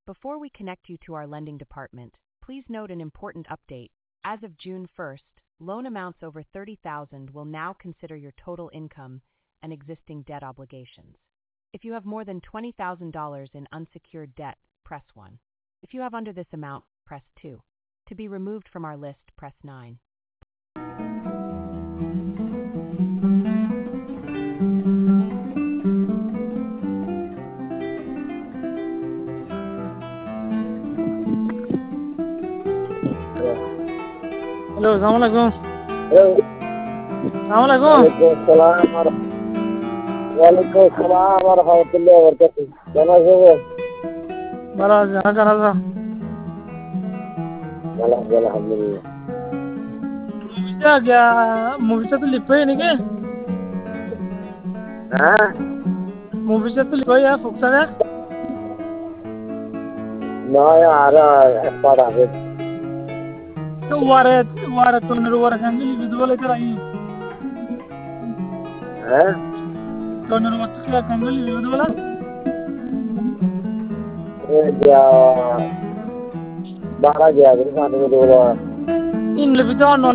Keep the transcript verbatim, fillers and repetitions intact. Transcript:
Before we connect you to our lending department, please note an important update. As of June first, loan amounts over thirty thousand dollars will now consider your total income and existing debt obligations. If you have more than twenty thousand dollars in unsecured debt, press one. If you have under this amount, press two. To be removed from our list, press nine. Hello अस्सलाम वालेकुम। अस्सलाम वालेकुम। वालेकुम सलाम व रहमतुल्लाहि व बरकातहू। कैसा है? बड़ा जाना जाना था। वाला वाला अल्हम्दुलिल्लाह। क्या क्या मूवी से तो लिखो नहीं के? हाँ? मूवी से तो लिखो यार फुक्सा है? ना यार पढ़ा है। तो वारे वारे तो नर वारे कंगे लिख दो ले कर आई। हाँ? तो नर वारे क्या कंगे लिख दो ला? ये क्या बारह गया कितना तो दो ला? इन लिख दो